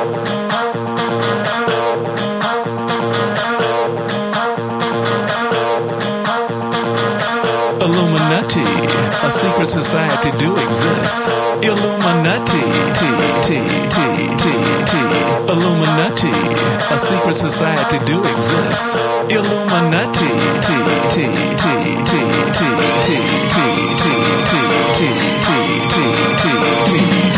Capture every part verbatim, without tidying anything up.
Illuminati, a secret society do exist. Illuminati, T, T, T, T, T. Illuminati, a secret society do exist. Illuminati, T, T, T, T, T, T, T, T, T, T, T, T, T,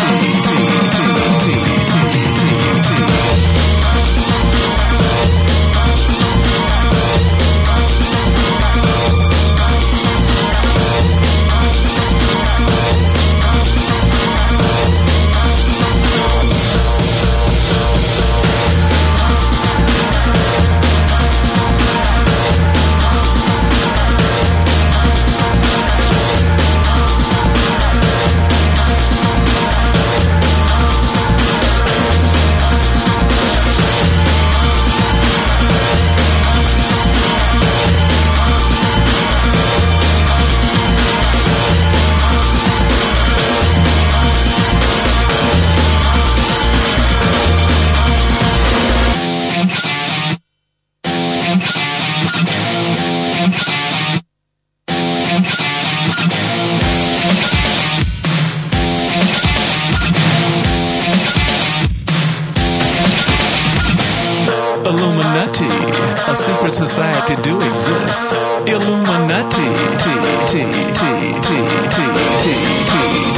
Illuminati, a secret society do exist. Illuminati, T, T, T, T, T, T, T.